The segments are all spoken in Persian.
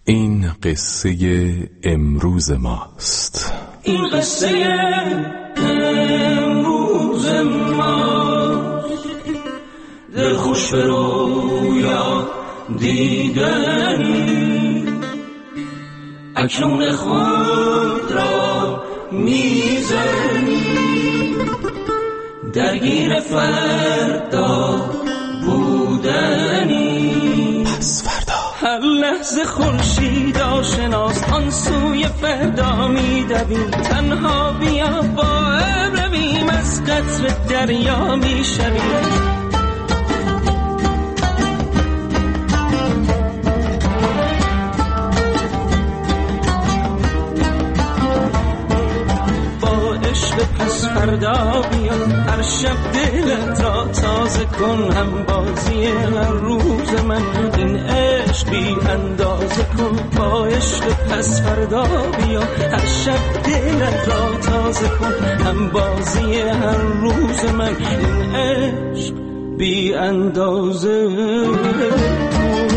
این قصه امروز ماست. این قصه امروز ماست. دل خوش به رویا دیدن، اکنون خود را میزنی، درگیر فردا بودنی. پس فردا هر لحظه خورشید آشناست، آن سوی فردا میدویم. تنها بیا با ابر رویم، از قطر دریا میشویم. پس فردا بیا، هر شب دلت را تازه کن. هم بازی هر روز من، این عشق بی اندازه کن. با عشق پس فردا بیا، هر شب دلت را تازه کن. هم بازی هر روز من، این عشق بی اندازه کن.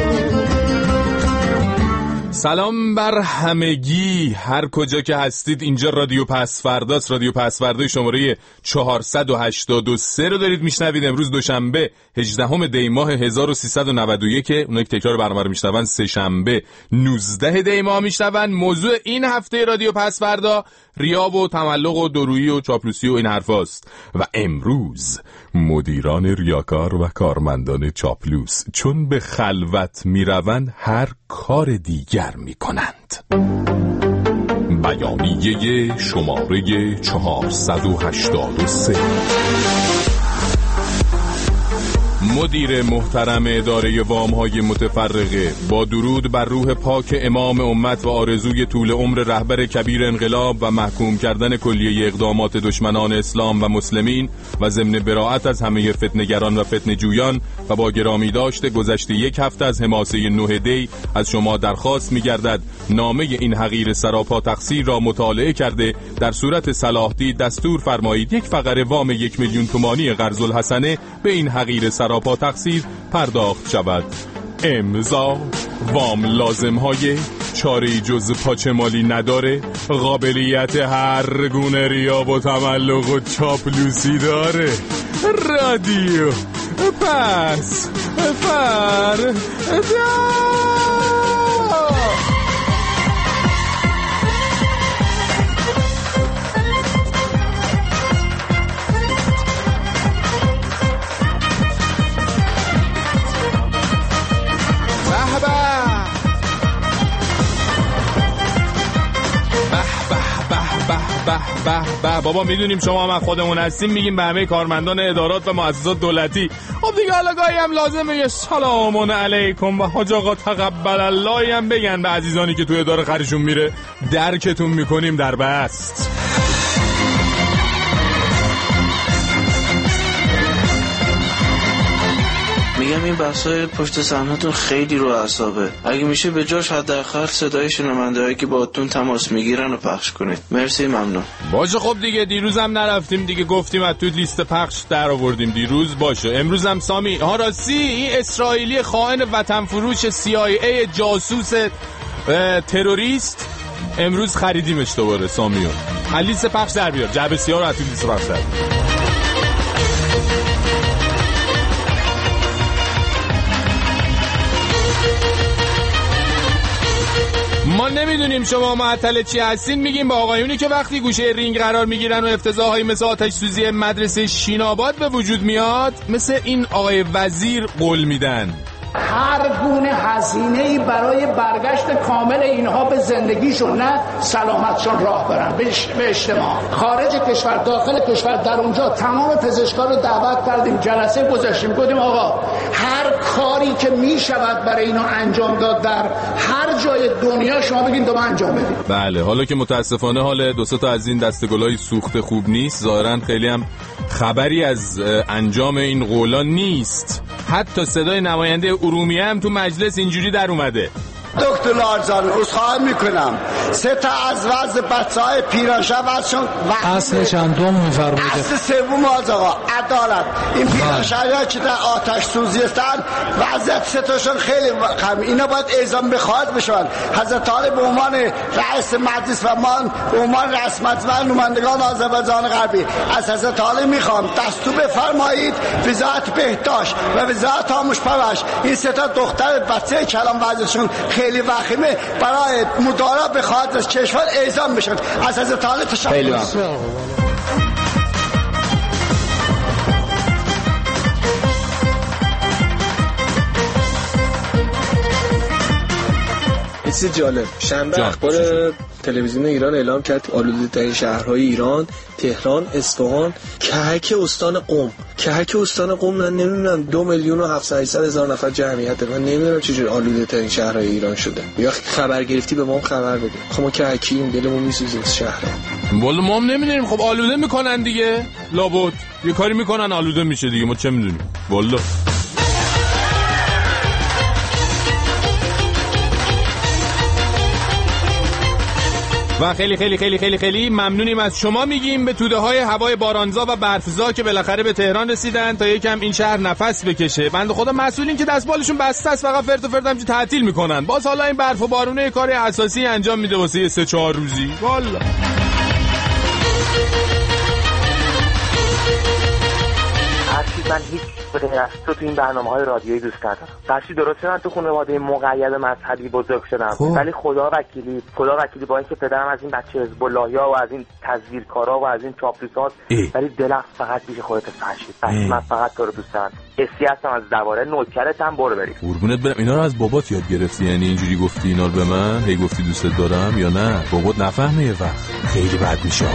سلام بر همگی، هر کجا که هستید. اینجا رادیو پس فرداست. رادیو پس فردا شماره 483 رو دارید میشنوید. امروز دوشنبه 18 دی ماه 1391. اونایی که تکرار برنامه رو میشنون سه شنبه 19 دی ماه میشنون. موضوع این هفته رادیو پس فردا ریا و تملق و دورویی و چاپلوسی و این حرفاست. و امروز مدیران ریاکار و کارمندان چاپلوس چون به خلوت میروند هر کار دیگر میکنند. بیانیه شماره 483. مدیر محترم اداره وام‌های متفرقه، با درود بر روح پاک امام امت و آرزوی طول عمر رهبر کبیر انقلاب و محکوم کردن کلیه اقدامات دشمنان اسلام و مسلمین و ضمن براءت از همه فتنه‌گران و فتنه‌جویان و با گرامی داشته گذشته یک هفته از حماسه 9 دی از شما درخواست می‌گردد نامه این حقیر سراپا تقصیر را مطالعه کرده در صورت صلاح دید دستور فرمایید یک فقره وام 1 میلیون تومانی قرض الحسنه به این حقیر سراپا تقصیر پرداخت شود. امضا وام لازم های چاره جز پاچمالی نداره، قابلیت هر گونه ریا و تملق و چاپلوسی داره. رادیو پس فردا. به بابا، میدونیم شما هم خودمون هستیم، میگیم به همه کارمندان ادارات و مؤسسات دولتی. خب دیگه حالا گاهی هم لازمه یه سلام علیکم و حاج آقا تقبل الله هم بگن به عزیزانی که توی اداره خریشون میره. درکتون میکنیم در بست. میگم این بحثای پشت صحنه‌تون خیلی رو اعصابه. اگه میشه به جاش حداقل صدای شنونده‌هایی که باهاتون تماس میگیرن رو پخش کنید. مرسی، ممنون. باشه خب دیگه، دیروز هم نرفتیم دیگه، گفتیم از تو لیست پخش در آوردیم دیروز. باشه امروز هم سامی راستی این اسرائیلی خائن وطن فروش CIA جاسوس تروریست امروز خریدیمش دوباره. سامیو لیست پخش در بیار، جعبه سیاه رو از تو لیست پخش در بیار. ما نمیدونیم شما معطل چی هستین، میگیم با آقایونی که وقتی گوشه رینگ قرار میگیرن و افتضاحهای مثل آتش سوزی مدرسه شیناباد به وجود میاد، مثل این آقای وزیر قول میدن هر گونه هزینه‌ای برای برگشت کامل اینها به زندگیشون، نه سلامتشون، راه برن به اجتماع. خارج کشور، داخل کشور، در اونجا تمام پزشکان رو دعوت کردیم، جلسه گذاشتیم، گفتیم آقا هر کاری که میشود برای اینو انجام داد در هر جای دنیا شما بگین دو انجام بدید. بله، حالا که متاسفانه حال دو سه تا از این دستگلای سوخته خوب نیست، ظاهرا خیلی هم خبری از انجام این قولا نیست. حتی صدای نماینده ارومیه هم تو مجلس اینجوری در اومده. دکتر لارزان عذرخواهی میکنم، 3 تا از وضع بچه‌های پیرانشاه وضعشون اصل چندم می‌فرمایید؟ اصل سوم آقا عدالت. این پیرانشاه‌ها که در آتش سوزی هستن وضعیت 3 تاشون خیلی خراب، اینا باید اعزام به خواهد بشن. حضرت علی به عنوان رئیس مجلس و من به عنوان رسمت و نمایندگان آذربایجان غربی از حضرت علی میخوام دستور بفرمایید وزارت بهداشت و وزارت آموزش پرورش این 3 تا دختر بچه کلان وضعشون خیلی وخیمه برای مدارا به خاطر از کشور اعزام بشن. از حضرت علی تشکر. چیز جالب، شنبه اخبار تلویزیون ایران اعلام کرد آلوده ترین شهرهای ایران تهران، اصفهان، کهک استان قم. کهک استان قم من نمیدونم 2,700,000 نفر جمعیت داره. من نمیدونم چجوری آلوده ترین شهرهای ایران شده. یا خبر گرفتی به ما خبر بده. خب ما کهکیم، دلمون میسوزه از شهرها. والا ما هم نمیدونیم. خب آلوده میکنن دیگه، لابد یه کاری میکنن آلوده میشه دیگه، ما چه میدونیم والا. و خیلی خیلی خیلی خیلی خیلی ممنونیم از شما میگیم به توده های هوای بارانزا و برفزا که بالاخره به تهران رسیدن تا یکم این شهر نفس بکشه. بنده خدا مسئولین که دستبالشون بسته است فقط فرد و فرد همچه تعطیل میکنن. باز حالا این برف و بارونه کار اساسی انجام میده واسه 3-4 روزی والا. من هیچ تو این برنامه‌های رادیویی دوست ندارم. بخشی درسته من تو خانواده مقید مذهبی بزرگ شدم، ولی خدا وکیلی با اینکه پدرم از این بچه حزب اللهی‌ها و از این تزویرکارا و از این چاپلوساست، ولی دلم فقط پیش خودت فرشید. من فقط تو رو دوست دارم. اسی هستم از دواره نوکرتم، برو بریم. قربونت برم. اینا رو از بابات یاد گرفتی؟ یعنی اینجوری گفتی اینا رو به من؟ هی گفتی دوستت دارم یا نه؟ بابات نفهمه یه وقت خیلی بد میشه.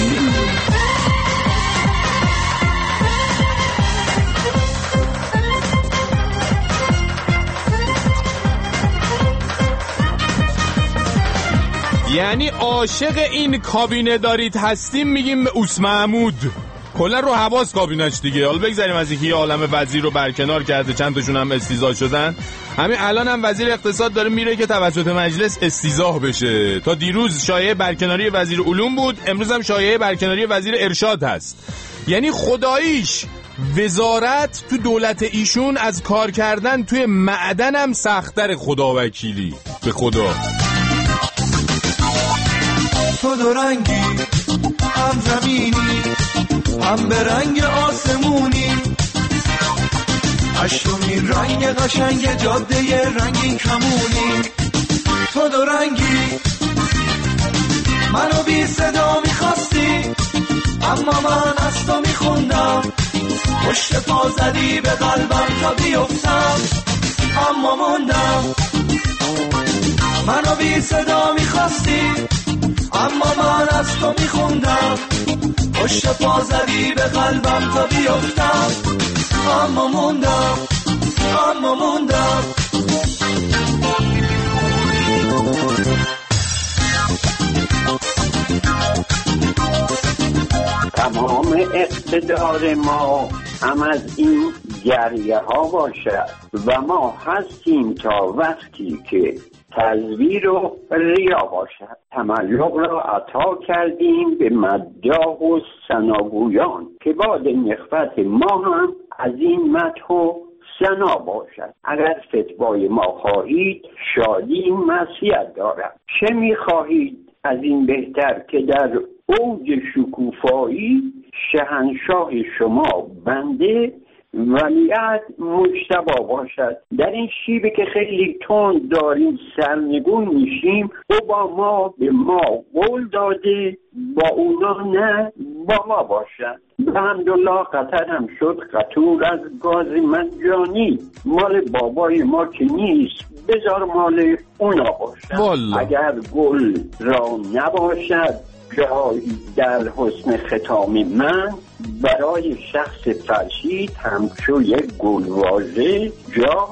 یعنی عاشق این کابینه دارید هستیم میگیم به اوس محمود. کلا رو حواس کابینش دیگه. حالا بگذاریم از اینکه یه عالمه وزیر رو برکنار کرده، چند تاشون هم استیضاح شدن. همین الان هم وزیر اقتصاد داره میره که توسط مجلس استیضاح بشه. تا دیروز شایعه برکناری وزیر علوم بود، امروز هم شایعه برکناری وزیر ارشاد هست. یعنی خداییش وزارت تو دولت ایشون از کار کردن توی معدن هم سخت‌تر. خدا وکیلی به خدا. تو دو رنگی، هم زمینی هم به رنگ آسمونی، هشتمین رنگ قشنگ جاده رنگین کمونی. تو دو رنگی، منو بی صدا میخواستی، اما من از تو میخوندم. پشت پا زدی به قلبم تا بیفتم، اما موندم. منو بی صدا میخواستی، اما من از تو میخوندم. پشت پا زدی به قلبم تا بیفتم، اما موندم. تمام اقتدار ما هم از این گریه ها باشد و ما هستیم تا وقتی که تزویر و ریا باشد. تملق را عطا کردیم به مداح و ثناگویان که باد نخوت ما هم از این مدح و ثنا باشد. اگر فتوای ما خواهید شادی معصیت دارد. چه می‌خواهید از این بهتر که در اوج شکوفایی شهنشاه شما بنده ولیعهد مجتبی باشد. در این شیبه که خیلی تند داریم سرنگون میشیم، او با ما به ما قول داده با اونا نه با ما باشد. الحمدلله قطر هم شد قطور از گاز مجانی. مال بابای ما که نیست، بذار مال اونا باشد. اگر گل را نباشد جایی در حسن ختام من، برای شخص فرشید همچو یک گلواژه جا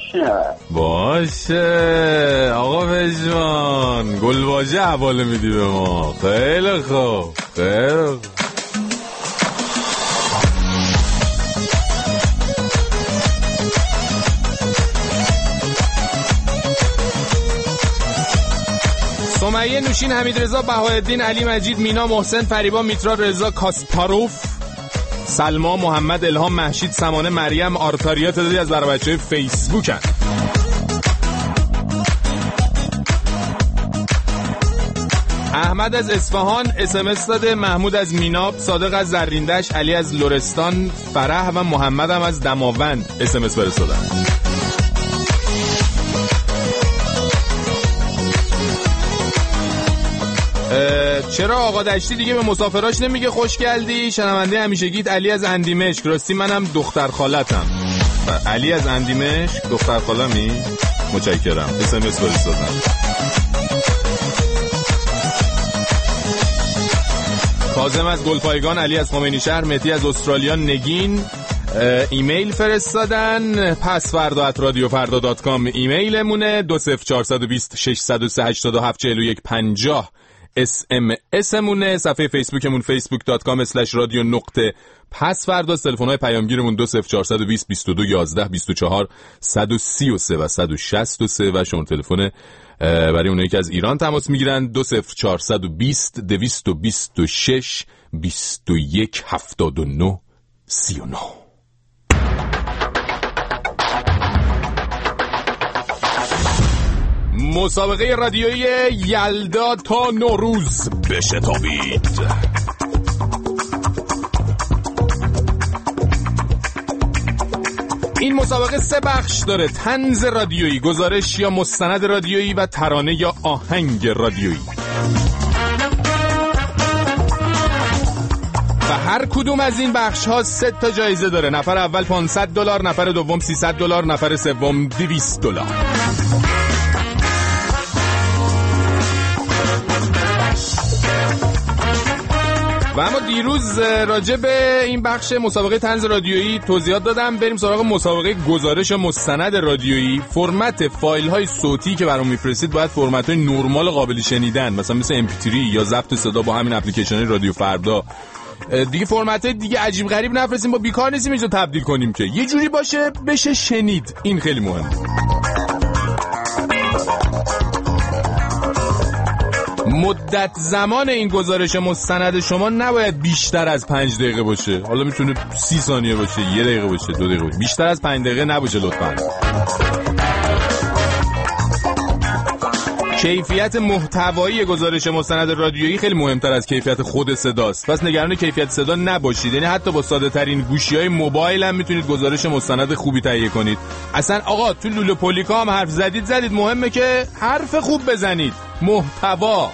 باشه آقا پژمان. گلواژه حواله میدی به ما. خیلی خوب. سمیه نوشین، حمیدرضا بهاءالدین، علی مجید، مینا، محسن، فریبا، میترا، رضا، کاسپاروف، سلما، محمد، الهام، مهشید، سمانه، مریم، آرتاریا تعدادی از برای بچه‌های فیسبوکن. احمد از اصفهان SMS داده، محمود از میناب، صادق از زریندش، علی از لرستان، فرح و محمد هم از دماوند SMS فرستادن. چرا آقا دشتی دیگه به مسافراش نمیگه خوش گلدی؟ شنونده همیشگیت علی از اندیمشک. راستی منم دختر خالتم. علی از اندیمشک دختر خالمی؟ متشکرم. SMS فرستادم. کاظم از گلپایگان، علی از خمینی شهر، مهدی از استرالیا، نگین ایمیل فرستادن. pasfarda@radiofarda.com ایمیلمونه. 20420 603 87 41 50 SMS مونه. صفحه فیسبوکمون facebook.com/radio.pasfarda. تلفن‌های پیامگیرمون 20420 22 11 24 133 و 163 و شماره تلفن برای اونایی که از ایران تماس میگیرن 20420 226 21 79 39. مسابقه رادیویی یلدا تا نوروز بشتابید. این مسابقه 3 بخش داره: طنز رادیویی، گزارش یا مستند رادیویی و ترانه یا آهنگ رادیویی. و هر کدوم از این بخش ها 3 تا جایزه داره. نفر اول $500، نفر دوم $300، نفر سوم $200. و اما دیروز راجع به این بخش مسابقه طنز رادیویی توضیحات دادم. بریم سراغ مسابقه گزارش مستند رادیویی. فرمت فایل های صوتی که برام میفرستید باید فرمت های نرمال قابل شنیدن، مثل MP3 یا ضبط صدا با همین اپلیکیشن رادیو فردا. دیگه فرمت های دیگه عجیب غریب نفرستیم، با بیکار نیستیم اینجا تبدیل کنیم که یه جوری باشه بشه شنید. این خیلی مهمه. مدت زمان این گزارش مستند شما نباید بیشتر از 5 دقیقه باشه. حالا میتونه 30 ثانیه باشه، 1 دقیقه باشه، 2 دقیقه باشه. بیشتر از 5 دقیقه نباشه لطفاً. کیفیت محتوایی گزارش مستند رادیویی خیلی مهمتر از کیفیت خود صداست. پس نگران کیفیت صدا نباشید. یعنی حتی با ساده ترین گوشی‌های موبایل هم میتونید گزارش مستند خوبی تهیه کنید. اصلا آقا تو لوله پولیکا هم حرف زدید، مهمه که حرف خوب بزنید. محتوا.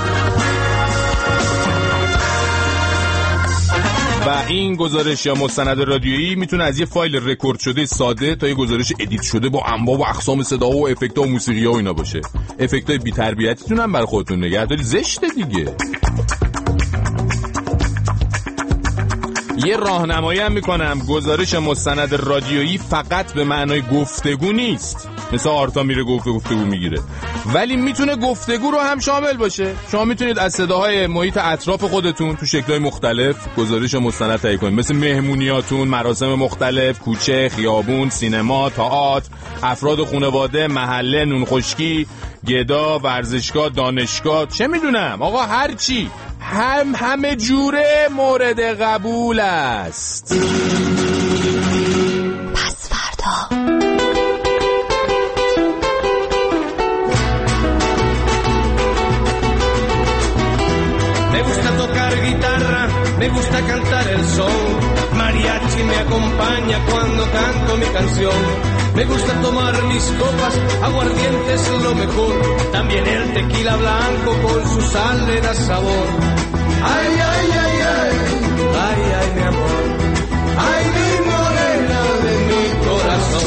و این گزارش یا مستند رادیویی میتونه از یه فایل رکورد شده ساده تا یه گزارش ادیت شده با انواع و اقسام صدا و افکت‌ها و موسیقی‌ها و اینا باشه. افکت‌های بی‌تربیتیتون هم برای خودتون نگهداری زشته دیگه. یه راهنمایی هم میکنم. گزارش مستند رادیویی فقط به معنای گفتگو نیست، مثل آرتا میره گفتگو میگیره، ولی میتونه گفتگو رو هم شامل باشه. شما میتونید از صداهای محیط اطراف خودتون تو شکل‌های مختلف گزارش مستند تهیه کنید، مثل مهمونیاتون، مراسم مختلف، کوچه، خیابون، سینما، تئاتر، افراد خانواده، محله، نون خشکی، گدا، ورزشگاه، دانشگاه، چه میدونم آقا، هر چی، همه جوره مورد قبول است. پس فردا Me gusta tocar guitarra, me gusta cantar el son. Mariachi me acompaña cuando canto mi canción. Me gusta tomar mis copas, aguardiente es lo mejor. También el tequila blanco con su sal le da sabor. Ay, ay, ay, ay, ay, ay, mi amor. Ay, mi morena de mi corazón.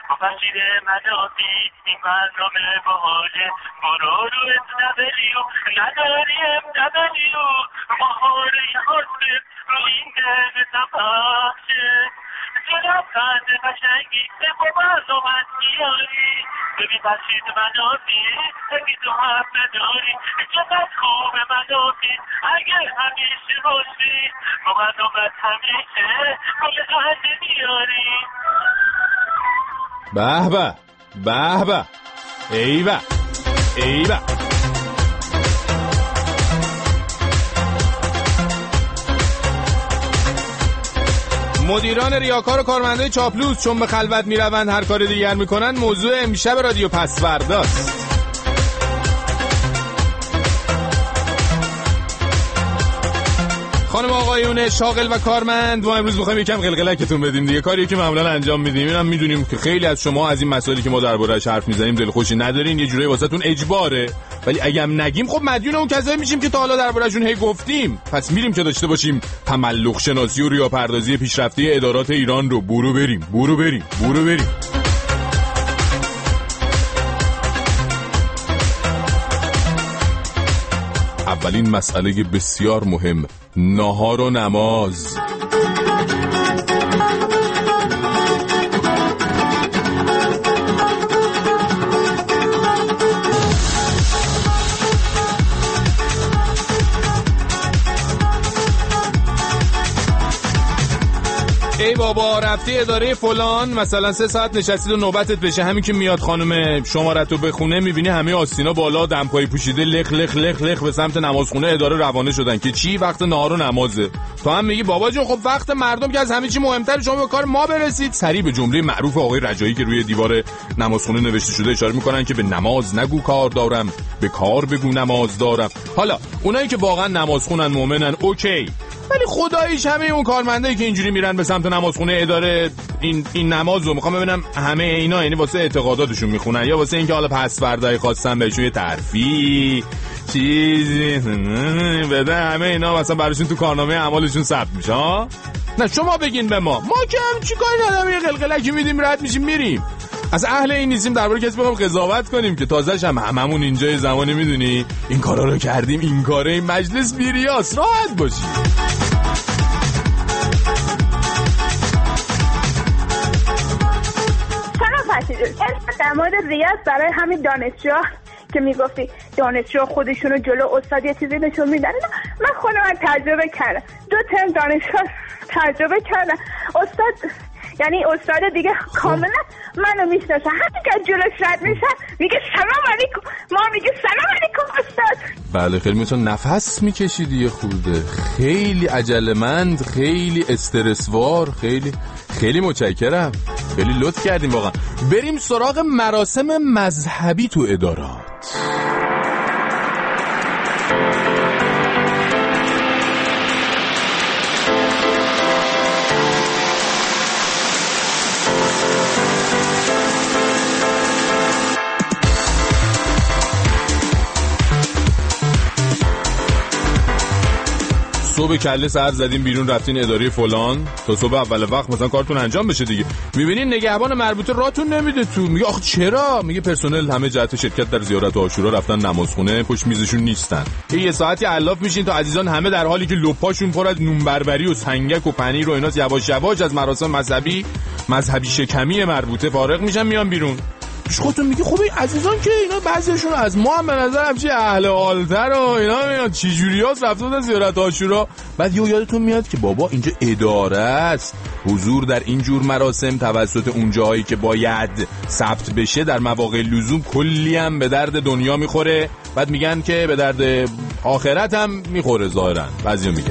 با بشیر منافی این برنامه باحاله برو رو اسنبلیو نداریم دبلیو ماهاره حاصل رو این دل تپاشه چرا فرد قشنگی با برنامه میاری ببین بشیر منافی اگه تو حرف نداری چقدر خوبه منافی اگه همیشه باشی با برنامه همیشه کل قهد میاری به به به به ایوه ایوه. مدیران ریاکار و کارمندای چاپلوس چون به خلوت میروند هر کار دیگر میکنن موضوع امشب رادیو پسورداست. خانم آقایون شاغل و کارمند، ما امروز می‌خوایم یکم قلقلکتون بدیم دیگه. کاری که معمولا انجام میدیم. اینم میدونیم که خیلی از شما از این مسائلی که ما درباره‌اش حرف میزنیم دلخوشی ندارین، یه جوری واسهتون اجباره، ولی اگه هم نگیم خب مدیون اون کسایی میشیم که تا حالا درباره‌شون هی گفتیم. پس میریم که داشته باشیم تملق شناسی و ریاپردازی پیشرفته ادارات ایران رو برو بریم. اولین مسئله بسیار مهم، ناهار و نماز. ای بابا رفتی اداره فلان مثلا 3 ساعت نشستید و نوبتت بشه، همین که میاد خانم شمارتو بخونه میبینی همه آستینا بالا، دمپایی پوشیده، لخ لخ لخ لخ به سمت نمازخونه اداره روانه شدن که چی وقت نهار و نمازه. تو هم میگی بابا جون خب وقت مردم که از همه چی مهمتر، شما به کار ما برسید. سریع به جمله معروف آقای رجایی که روی دیوار نمازخونه نوشته شده اشاره میکنن که به نماز نگو کار دارم، به کار بگو نماز دارم. حالا اونایی که واقعا نمازخونن مؤمنن اوکی، ولی خداییش همه اون کارمندایی که اینجوری میرن به سمت نمازخونه اداره این نمازو میخوام ببینم همه اینا یعنی واسه اعتقاداتشون میخونن یا واسه اینکه حالا پسوردای خواستن بهشون یه ترفیع چیزی بده، همه اینا مثلا براشون تو کارنامه اعمالشون ثبت میشه ها؟ نه شما بگین به ما که هم چیکار نداریم، یه قلقلکی میدیم رد میشیم میریم. از اهل این نیستیم درباره کسی بخوام قضاوت کنیم که تازه‌ش هممون اینجا یه زمانی میدونی این کارا رو کردیم، این کاره این مجلس بیریاس، راحت باشی. در مورد ریاض برای همین دانشجوها که میگفتی دانشجو خودشونو جلو استاد یه چیزی نشون میدن، من خودم تجربه کردم، 2 ترم دانشگاه تجربه کردم. استاد یعنی استاد دیگه کاملا منو میشناسه، همین که جلوش رد میشن میگه سلام علیکم، ما میگه سلام علیکم استاد. بله خیلی میتون نفس میکشیدی یه خورده، خیلی عجله‌مند، خیلی استرسوار، خیلی متشکرم، خیلی لطف کردیم واقعا. بریم سراغ مراسم مذهبی تو ادارات. صبح کله سر زدین بیرون رفتین اداره فلان تا صبح اول وقت مثلا کارتون انجام بشه دیگه. میبینین نگهبان مربوطه راتون نمیده تو، میگه آخه چرا؟ میگه پرسنل همه جهت شرکت در زیارت عاشورا رفتن نمازخونه، پشت میزشون نیستن. یه ساعتی علاف میشین تا عزیزان همه در حالی که لپاشون پر از نون بربری و سنگک و پنیر و ایناست یواش یواش از مراسم مذهبی شکمی مربوطه فارغ میشن میان بیرون. پیش خودتون میگه خب این عزیزان که اینا بعضیشون از ما هم به نظر همچی اهل حالتر و اینا میاد چی جوریاست رفتن از زیارت عاشورا. بعد یادتون میاد که بابا اینجا اداره است، حضور در این جور مراسم توسط اون جاهایی که باید ثبت بشه در مواقع لزوم کلی هم به درد دنیا میخوره. بعد میگن که به درد آخرت هم میخوره ظاهرا، بعضیا میگه.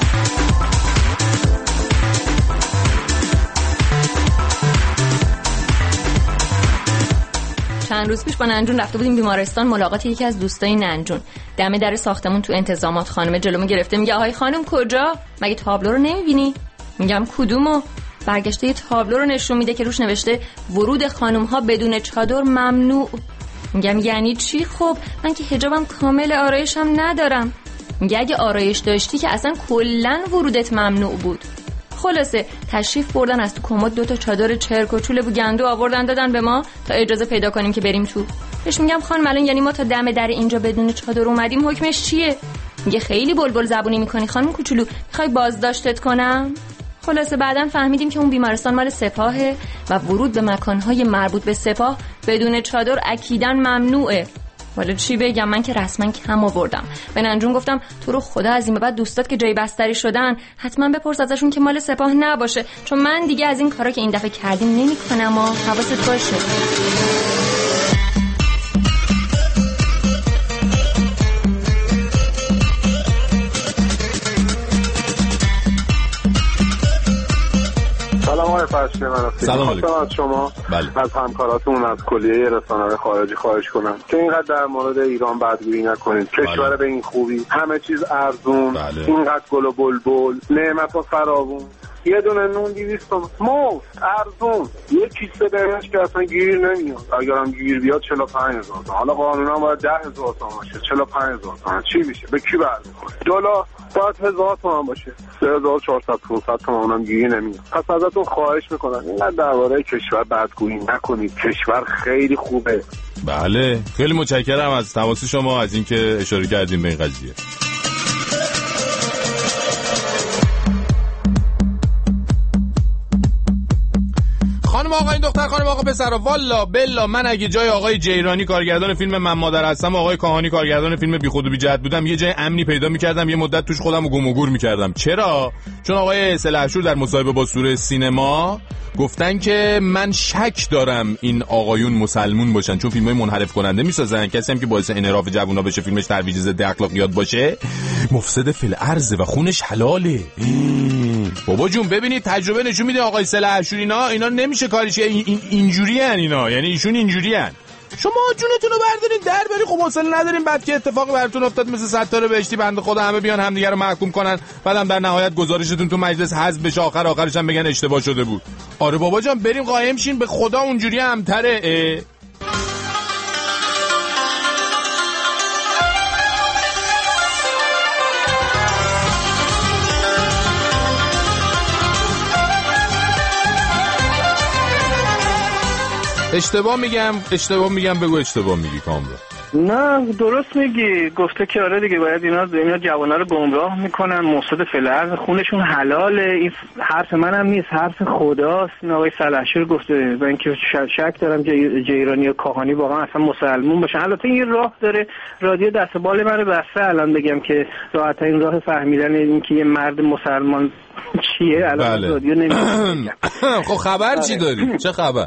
چند روز پیش با ننجون رفته بودیم بیمارستان ملاقات یکی از دوستای ننجون. دم در ساختمون تو انتظامات خانم جلومو گرفته میگه آهای خانم کجا؟ مگه تابلو رو نمیبینی؟ میگم کدومو؟ برگشته یه تابلو رو نشون میده که روش نوشته ورود خانم‌ها بدون چادر ممنوع. میگم یعنی چی؟ خب من که حجابم کامل، آرایشم ندارم. میگه اگه آرایش داشتی که اصلا کلا ورودت ممنوع بود. خلاصه تشریف بردن از تو کمد 2 تا چادر چرک و چوله بو گندو آوردن دادن به ما تا اجازه پیدا کنیم که بریم تو. بهش میگم خانم الان یعنی ما تا دم در اینجا بدون چادر اومدیم حکمش چیه؟ میگه خیلی بلبل زبونی میکنی خانم کوچولو، میخوای بازداشتت کنم؟ خلاصه بعدن فهمیدیم که اون بیمارستان مال سپاهه و ورود به مکانهای مربوط به سپاه بدون چادر اکیداً ممنوعه. ولی چی بگم، من که رسما کم آوردم. به ننجون گفتم تو رو خدا از این به بعد دوستات که جای بستری شدن حتما بپرس ازشون که مال سپاه نباشه، چون من دیگه از این کارا که این دفعه کردیم نمی‌کنم. حواست باشه. سلام آقای فرشی، من سلام علیکم. از شما از همکاراتون از کلیه رسانه‌های خارجی خواهش کنم که اینقدر در مورد ایران بدگویی نکنید. کشور به این خوبی، همه چیز ارزون، اینقدر گل و بلبل، نعمت‌ها فراوون، یه دونه نون 200 تومن مفت ارزون، یه کیسه بهش که اصلا گیر نمیاد، اگرم گیر بیاد 45,000 تومان. حالا قانونا باید 10,000 تومان باشه، 45,000 تومان چی میشه؟ به کی برمیخوره؟ دلار باید 1,000 تومان باشه، 3,400 500 تومان هم گیر نمیاد. پس ازتون خواهش میکنم اینقدر درباره کشور بدگویی نکنید، کشور خیلی خوبه. بله خیلی متشکرم از تماس شما، از اینکه اشاره کردیم به این قضیه. خانم آقا این دختر، خانم آقا پسرا، والا بلا من اگه جای آقای جیرانی کارگردان فیلم من مادر هستم و آقای کاهانی کارگردان فیلم بی خود و بی جهت بودم، یه جای امنی پیدا می‌کردم، یه مدت توش خودم رو گم و گور می‌کردم. چرا؟ چون آقای سلحشور در مصاحبه با سوره سینما گفتن که من شک دارم این آقایون مسلمون باشن، چون فیلمای منحرف کننده میسازن. کسی هم که باعث انحراف جوونا بشه، فیلمش ترویج ضد اخلاقیات باشه، مفسد فی الارض و خونش حلاله. بابا جون ببینید تجربه نشون میده آقای سلحشور اینا نمیشه کاریش، اینجوریان اینا، یعنی ایشون اینجوریان. شما جونتون رو بردارین در بری، خب حوصله ندارین بعد که اتفاقی براتون افتاد مثل ستاره بهشتی بنده خدا همه بیان همدیگه رو محکوم کنن، بعدم در نهایت گزارشتون تو مجلس حذف بشه، آخرش هم بگن اشتباه شده بود. آره بابا جان بریم قایم شین، به خدا اونجوری همتره. اشتباه میگم بگو اشتباه میگی کامران. نه درست میگی، گفته که آره دیگه باید اینا جوانا رو گمراه میکنن، مفسد فی الارض، خونشون حلاله. این حرف منم نیست، حرف خداست. این آقای سلحشور گفته. و اینکه شک دارم جیرانی و کاهانی واقعا اصلا مسلمون باشن. البته این راه داره، رادیو دست بال من رو بسته الان بگم که راحت این راه فهمیدن این که یه مرد مسلمان چیه الان بله. رادیو نمیگم. خب خبر چی داری؟ چه خبر؟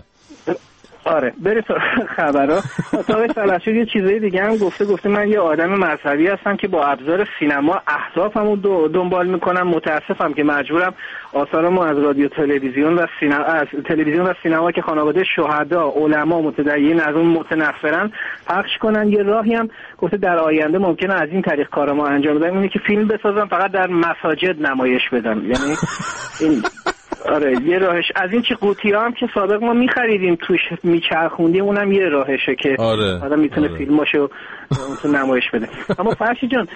آره بریم خبرها. آقای سلحشور یه چیزای دیگه هم گفته من یه آدم مذهبی هستم که با ابزار سینما اهدافمو دنبال میکنم. متاسفم که مجبورم آثارمو از رادیو تلویزیون و سینما که خانواده شهدا، علما، متدینین از اون متنفرن پخش کنن. یه راهی هم گفته در آینده ممکنه از این طریق کارمو انجام بدم، اینه که فیلم بسازم فقط در مساجد نمایش بدم. یعنی این آره یه راهش. از این چی قوطی‌ها هم که سابق ما می‌خریدیم توش میچرخوندیم، اونم یه راهشه که آدم میتونه فیلماشو تو نمایش بده. اما فرشی جان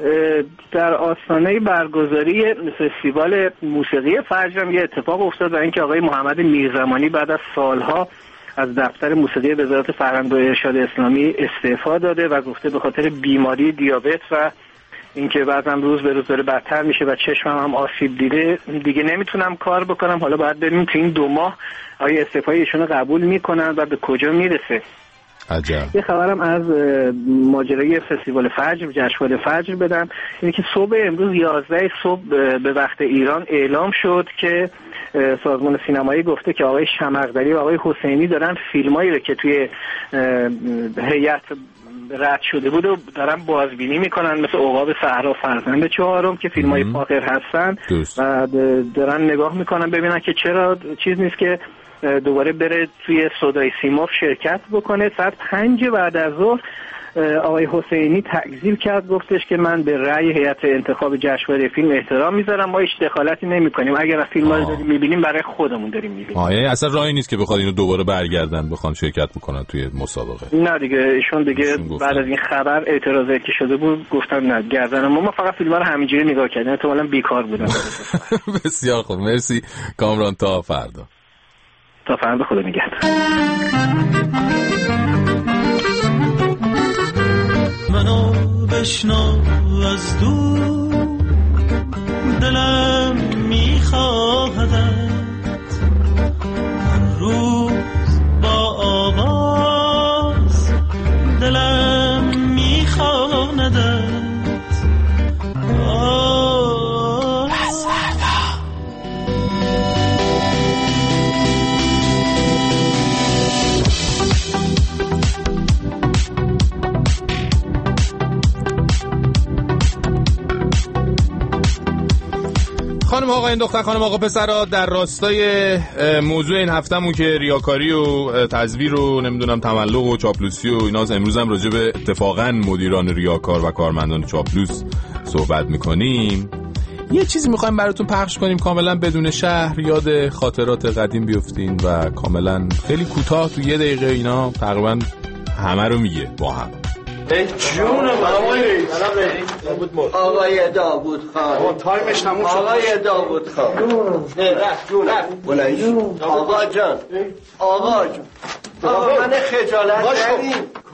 در آستانه برگزاری فستیوال موسیقی فجر هم یه اتفاق افتاد و اینکه آقای محمد میرزمانی بعد از سالها از دفتر موسیقی وزارت فرهنگ و ارشاد اسلامی استعفا داده و گفته به خاطر بیماری دیابت و اینکه بعضم روز به روز داره بدتر میشه و چشمم هم آسیب دیده دیگه نمیتونم کار بکنم. حالا باید ببینیم تو این 2 ماه آیا استعفای ایشونو قبول میکنن و به کجا میرسه. عجب. یه خبرم از ماجرای فستیوال فجر، جشنواره فجر بدم. اینه که صبح امروز 11 صبح به وقت ایران اعلام شد که سازمان سینمایی گفته که آقای شمقدری و آقای حسینی دارن فیلمایی رو که توی هیئت رد شده بود و دارن بازبینی میکنن، مثل عقاب صحرا، فرزند چهارم که فیلمای فاخر هستن و دارن نگاه میکنن ببینن که چرا چیز نیست که دوباره بره توی صدای سیمرغ شرکت بکنه. ساعت 5 بعد از ظهر آقای حسینی تکذیب کرد، گفتش که من به رأی هیئت انتخاب جشنواره فیلم احترام میذارم، ما هیچ دخالتی نمی‌کنیم، اگر فیلم رو داریم می‌بینیم برای خودمون داریم می‌بینیم. یعنی اصلا راهی نیست که بخواد اینو دوباره برگردن بخوان شرکت بکنن توی مسابقه. نه دیگه، ایشون دیگه بعد از این خبر اعتراضاتی که شده بود گفتن نه گردن ما فقط فیلم‌ها رو همینجوری نگاه کردیم، احتمالاً بیکار بودن. بسیار خوب، مرسی کامران. تا فردا خدا نگهدار. منو بشنو از دور، دلم میخواهدت هر روز با آواز، دلم میخواندت خانم آقایان، دختر خانم آقا پسرها، در راستای موضوع این هفتمون که ریاکاری و تزویر و نمیدونم تملق و چاپلوسی و ایناست، امروز هم راجع به اتفاقا مدیران ریاکار و کارمندان چاپلوس صحبت میکنیم. یه چیزی میخوایم براتون پخش کنیم کاملا بدون شهر، یاد خاطرات قدیم بیفتین و کاملا خیلی کوتاه تو 1 دقیقه اینا تقریبا همه رو میگه با هم. ای جونم آقای داوود خان تایمش تموم شد. آقای داوود خان رفت آقا جان آقا من خجالت ندیم.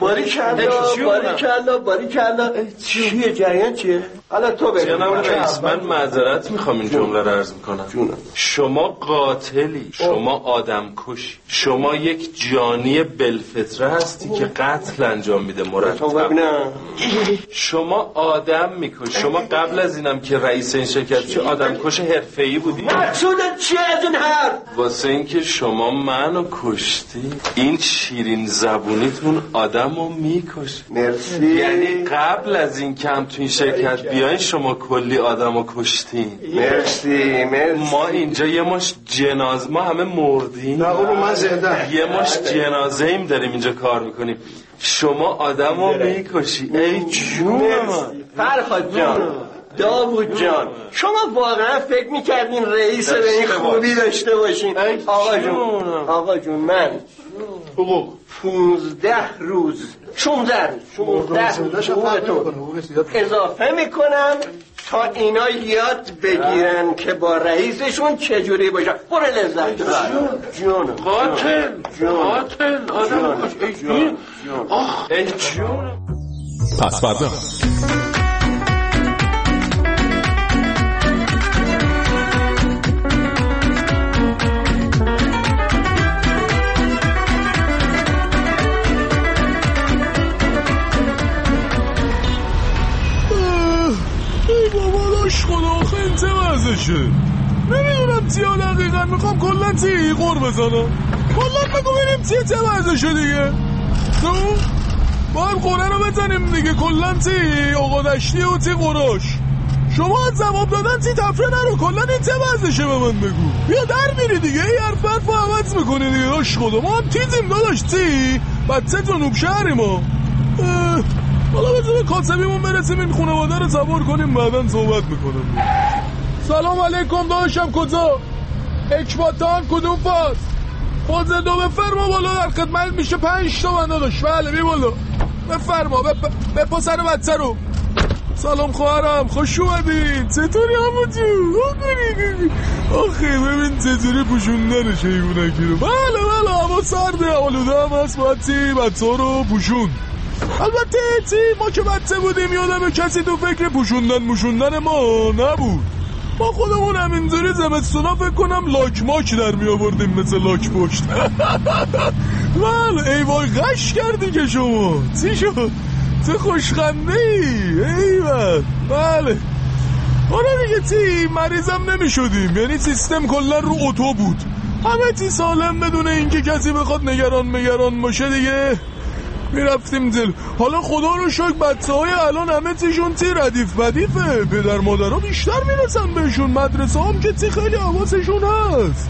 باری کلا چیه جریان چیه؟ حالا تو بگو. جناب رئیس، من معذرت میخوام این جمله رو عرض میکنم. شما قاتلی، شما آدم کشی، شما یک جانی بلفطره هستی که قتل انجام میده مرتب. شما آدم میکشی. شما قبل از اینم که رئیس این شرکت چه آدم کش حرفه‌ای بودی. مقصودت چیه از این حرف؟ واسه اینکه شما منو کشتی، این شیرین زبونیتون آدمو میکشی. مرسی. یعنی قبل از این که هم تو این شرکت بیاین شما کلی آدمو کشتین. مرسی. ما اینجا یه مش جنازه، ما همه مردیم. نه من زنده. یه مش جنازه ایم داریم اینجا کار میکنیم. شما آدمو میکشی. ای جونم. فرهاد جان، داوود جان، شما واقعا فکر میکردین رئیس به این خوبی داشته باشین؟ آقا جون من 15 روز 16 اضافه میکنم تا اینا یاد بگیرن که با رئیسشون چجوری باشن. برو لذت جون قاتل آدم ای جون. پس فردا خدا خیلی وزشه. نمیدونم چیه دقیقا، میخوام کلن چی غور بزنم. کلن بگو بریم چیه وزشه دیگه. تو با هم قوره رو بزنیم دیگه. کلن چی آقا دشتی و چی قراش. شما از جواب دادن چی تفره نرو. کلن این چه وزشه به من بگو. بیا در میری دیگه. این حرف عوض میکنی دیگه. داشت خدا ما هم تیزیم داداش. چی بچه جنوب شهری ما. حالا بذار به کاسبیمون برسیم این خانواده رو صبر کنیم بعدن صحبت میکنم. سلام علیکم داداشم. کجا؟ اکباتان کدوم فاز؟ فاز 2 بفرما بالا، در خدمت میشه 5 تومن داداش. بله بی بالا بفرما بپا سر بچه رو. سلام خواهرم، خوش اومدین. چطوری همو جون؟ آخه ببین چجوری پوشوندن شیونکی رو. بله هوا سرده، آلوده هم هست، باید چی بچه ها رو پوشون. البته چی ما که بچه بودیم یادم کسی تو فکر پوشوندن ما نبود. ما خودمون همینجوری زمستونا فکر کنم لاک ماک در می آوردیم مثل لاک پشت. بله ای وای غش کردی که شما. چی شد؟ چه خوشخنده ای. ایول بله. آره دیگه چی مریضم نمی شدیم، یعنی سیستم کلا رو اتو بود، همه چی سالم بدون اینکه کسی بخواد نگران باشه دیگه میرفتیم جلو. حالا خدا رو شکر بچه های الان همه چیشون چی ردیف بدیفه، پدر مادر ها بیشتر میرسن بهشون، مدرسه هم که چی خیلی حواسشون هست.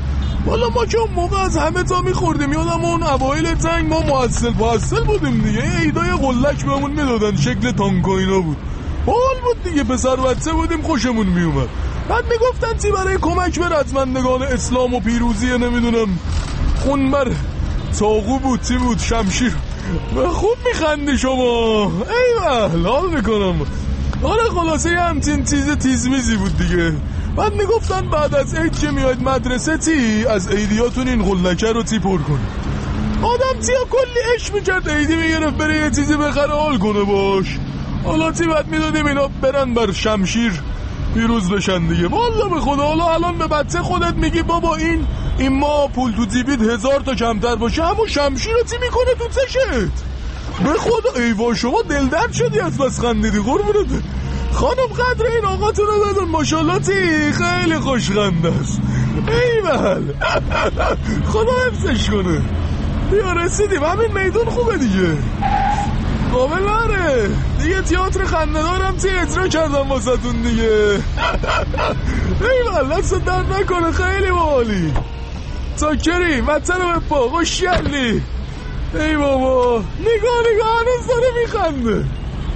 والا ما که اون موقع از همه تا میخوردیم. یادم اون اوایل جنگ ما معسل بودیم دیگه. ایدای قلک بهمون میدادن شکل تانک و اینا بود. حال بود دیگه، پسر بچه بودیم خوشمون میومد. بعد میگفتن چی برای کمک به رزمندگان اسلام و پیروزی نمیدونم خونبر ساقو بود چی بود شمشیر. خوب میخندی شما. ایوه حال میکنم. آره خلاصه یه همچین چیز تیزمیزی بود دیگه. بعد میگفتن بعد از عید که میاید مدرسه چی از عیدیاتون این غلکه رو چی پر کن. آدم چیا کلی عشق میکرد عیدی میگرفت بره یه چیزی بخره حال کنه باش. حالا چی بعد میدادیم اینا برن بر شمشیر پیروز بشن دیگه. والا به خدا حالا الان به بچه خودت میگی بابا این ما پول تو جیبیت 1000 تا کمتر باشه همون شمشیر رو چی میکنه تو چشت. به خدا ایوا شما دلدرد شدی از بس خندیدی قربونت. خانم قدر این آقاتون رو دادن ماشالله تی خیلی خوشخنده است. ایول خدا حفظش کنه. بیا رسیدیم همین میدون خوبه دیگه. قابل نره دیگه تئاتر خنده‌دارم چی اجرا کردم واسه تون دیگه. ایول دست درد نکنه خیلی باحالی. چاکری بچه رو بپا خوشگلی. ای بابا نگاه هنوز داره میخنده.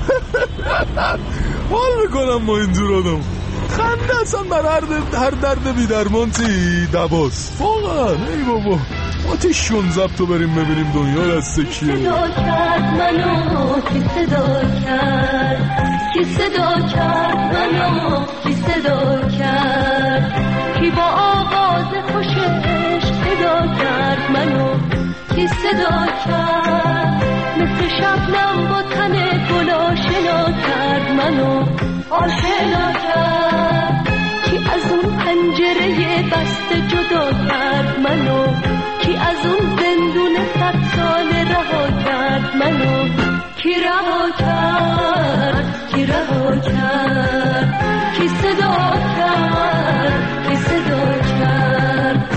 حال میکنم ما اینجور آدم. خنده اصلا بر هر درد بی درمان چی دواست واقعا. ای بابا آتیش کن ضبطو بریم ببینیم دنیا دسته کیه. صدا کرد منو کی صدا کرد کی صدا کرد منو کی صدا کرد کی با آواز خوش عشق صدا کرد منو کی صدا کرد مثل شبنم با تن گل آشنا کرد منو آشنا کرد کی از اون پنجره بسته جدا کرد منو کی از اون زندون 100 ساله رها کرد منو کی رها کرد کی رها کرد کی صدا کرد کی صدا کرد.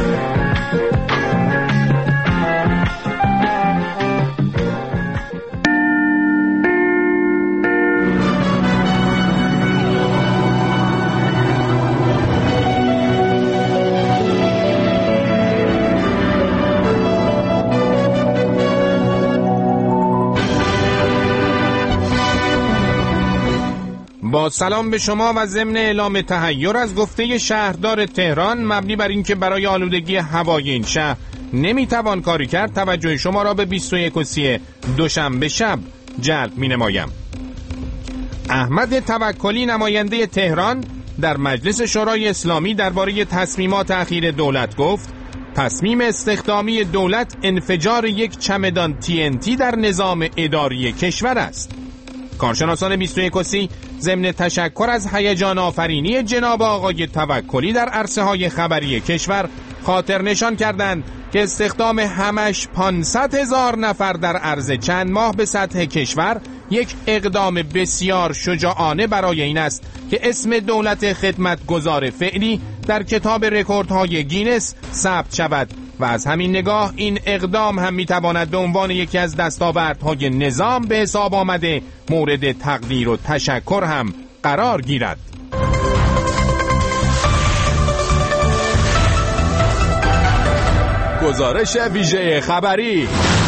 با سلام به شما و ضمن اعلام تحیر از گفته شهردار تهران مبنی بر اینکه برای آلودگی هوای این شهر نمیتوان کاری کرد توجه شما را به 21 دوشنبه شب جلب می‌نمایم. احمد توکلی نماینده تهران در مجلس شورای اسلامی درباره تصمیمات اخیر دولت گفت تصمیم استخدامی دولت انفجار یک چمدان TNT در نظام اداری کشور است. کارشناسان 21 ضمن تشکر از هیجان آفرینی جناب آقای توکلی در عرصه‌های خبری کشور خاطر نشان کردند که استخدام همش 500,000 نفر در عرض چند ماه به سطح کشور یک اقدام بسیار شجاعانه برای این است که اسم دولت خدمتگزار فعلی در کتاب رکوردهای گینس ثبت شود و از همین نگاه این اقدام هم میتواند به عنوان یکی از دستاوردهای نظام به حساب آمده مورد تقدیر و تشکر هم قرار گیرد. گزارش ویژه خبری.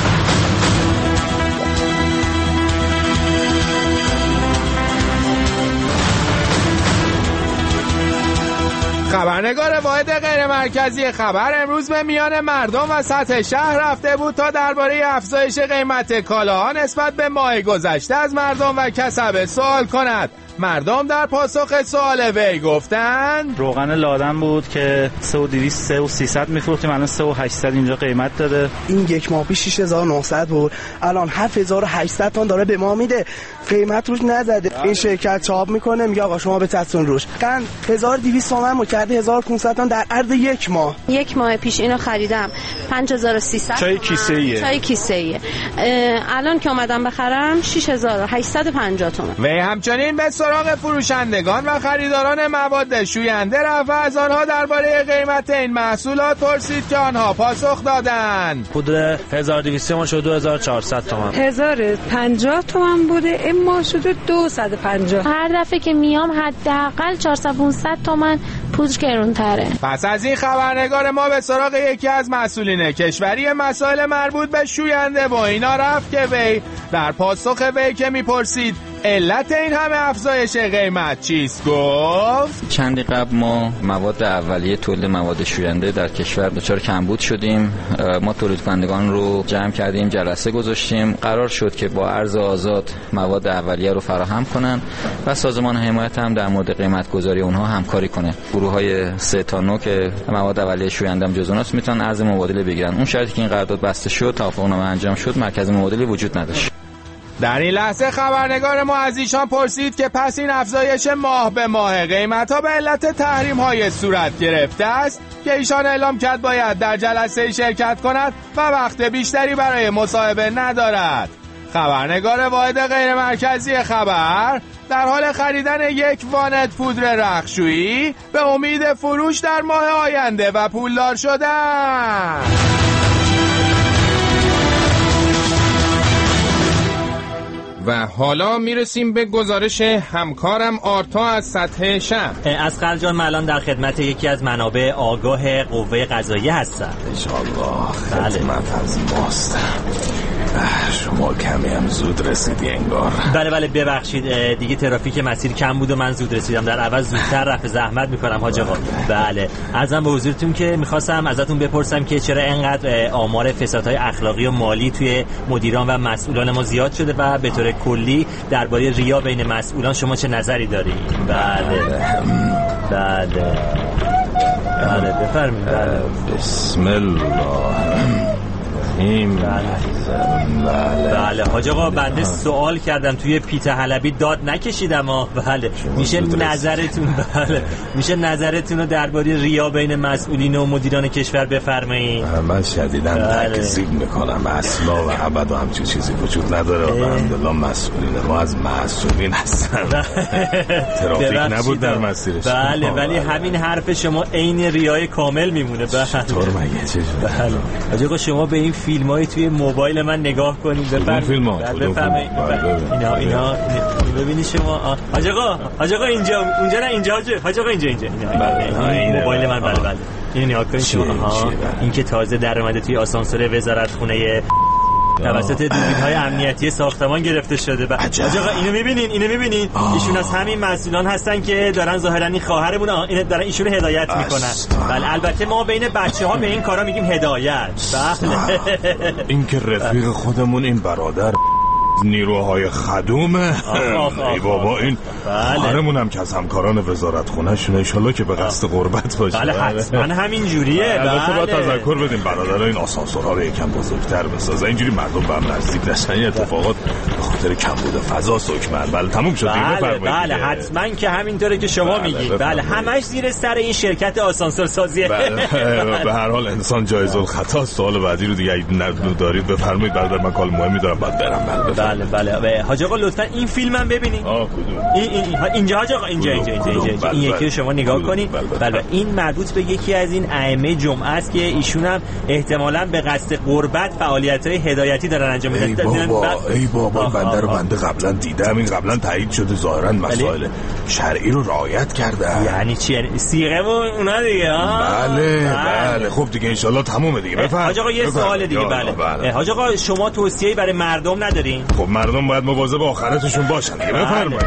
خبرنگار واحد غیر مرکزی خبر امروز به میان مردم و سطح شهر رفته بود تا درباره افزایش قیمت کالاها نسبت به ماه گذشته از مردم و کسب سوال کند. مردم در پاسخ سوال وی گفتند روغن لادن بود که 3200 3300 میفروختیم، الان 3800 اینجا قیمت داده. این یک ماه پیش 6900 بود، الان 7800 تومان داره به ما میده، قیمت روش نزده. این شرکت چاپ میکنه میگه آقا شما بترسون روش. قند 1200 تومان مو کرده 1500 تومان در عرض یک ماه. یک ماه پیش اینو خریدم 5300 چای کیسه‌ایه. چای کیسه‌ایه. الان که اومدم بخرم 6850 تومان. و همچنین به سراغ سراغ فروشندگان و خریداران مواد شوینده رفت و از آنها درباره قیمت این محصولات پرسید که آنها پاسخ دادند. حدود 1200 ما شد 2400 تومان. 1050 تومان بوده، اما شده 250. هر دفعه که میام حداقل 400-500 تومان پودر گرون‌تره. پس از این خبرنگار ما به سراغ یکی از مسئولین کشوری مسائل مربوط به شوینده و اینا رفت که وی در پاسخ وی که میپرسید علت این همه افزایش قیمت چیست گفت؟ چندی قبل ما مواد اولیه تولید مواد شوینده در کشور دچار کمبود شدیم. ما تولید کنندگان رو جمع کردیم، جلسه گذاشتیم، قرار شد که با عرض آزاد مواد اولیه رو فراهم کنن و سازمان حمایت هم در مورد قیمت گذاری اونها همکاری کنه. گروه‌های 3 تا 9 که مواد اولیه شوینده هم جز اوناست میتونن ارز مبادله بگیرن. اون شرطی که این قرارداد بسته شد، توافقنامه انجام شد، مرکز مبادله وجود نداشت. در این لحظه خبرنگار ما از ایشان پرسید که پس این افزایش ماه به ماه قیمت‌ها به علت تحریم‌های صورت گرفته است که ایشان اعلام کرد باید در جلسه شرکت کند و وقت بیشتری برای مصاحبه ندارد. خبرنگار واحد غیر مرکزی خبر در حال خریدن یک وانت پودر رختشویی به امید فروش در ماه آینده و پولدار شدن. و حالا میرسیم به گزارش همکارم آرتا از سطح شهر. اسقر جان، من الان در خدمت یکی از منابع آگاه قوه قضاییه هستم. انشالله خدمت از ماست. شما کمی هم زود رسیدی انگار. بله ببخشید، دیگه ترافیک مسیر کم بود و من زود رسیدم، در عوض زودتر رفع زحمت میکنم حاج آقا. بله عرضم به حضورتون که میخواستم ازتون بپرسم که چرا اینقدر آمار فسادهای اخلاقی و مالی توی مدیران و مسئولان ما زیاد شده و به طور کلی درباره ریا بین مسئولان شما چه نظری دارید؟ بله بفرمایید. بسم الله. بله حاج آقا، بنده سوال کردم توی پیت حلبی داد نکشیدم. بله میشه نظرتون رو درباره ریا بین مسئولین و مدیران کشور بفرمایید؟ من شدیداً تکذیب میکنم، اصلا و ابدا همچین چیزی وجود نداره. الحمدلله مسئولین ما از معصومین هستن. ترافیک نبود در مسیرش. بله ولی همین حرف شما عین ریای کامل میمونه. چطور مگه چه؟ بله حاج آقا، شما به این فیلم‌های توی موبایل من نگاه کنید. بفرمایید. اینا ببینید شما. حاج آقا اینجا اونجا نه، اینجا حاج آقا اینجا موبایل من. بله اینو نگاه کنید شما. این که تازه در اومده توی آسانسور وزارتخونه توسط دوربین‌های امنیتی ساختمان گرفته شده. حاج آقا اینو می‌بینین؟ ایشون از همین مسئولان هستن که دارن ظاهراً این خواهرمون این دارن ایشون رو هدایت میکنن. بله البته ما بین بچه‌ها به این کارا میگیم هدایت. بله این که رفیق خودمون این برادر نیروهای خدومه. ای بابا، این خواهرمون هم که از همکاران وزارتخونه شونه، انشالله که به قصد قربت باشه. بله حتما همین جوریه. البته باید تذکر بدیم برادرها این آسانسورها رو یکم بزرگتر بسازن، اینجوری مردم به هم نزدیک نشن. این اتفاقات به خاطر کمبود فضا سکمن. بله تموم شد. بله حتما که همینطوره که شما میگید. بله همش زیر سر این شرکت آسانسور سازیه. به هر حال انسان جایز الخطا. سوال بعدی رو دیگه دارید بفرمایید. برادر من کال مهمی دارم باید برم. بله حاج آقا لطفا این فیلمم ببینید. اینجا حاج آقا اینجا این یکی رو شما نگاه کنید. بله این مربوط به یکی از این ائمه جمعه است که ایشون هم احتمالاً به قصد قربت فعالیت‌های هدایتی دارن انجام میدن. ای بابا بنده قبلا دیدم، این قبلا تایید شده، ظاهرا مسائل شرعی رو رعایت کرده. یعنی چی؟ یعنی صیغه و اونا دیگه. بله خب دیگه ان شاءالله تمومه دیگه. بفرمایید. حاج آقا یه سوال دیگه. بله حاج آقا شما توصیه‌ای برای مردم ندارین؟ خب مردم باید مواظب آخرتشون باشن دیگه. بفرمایید.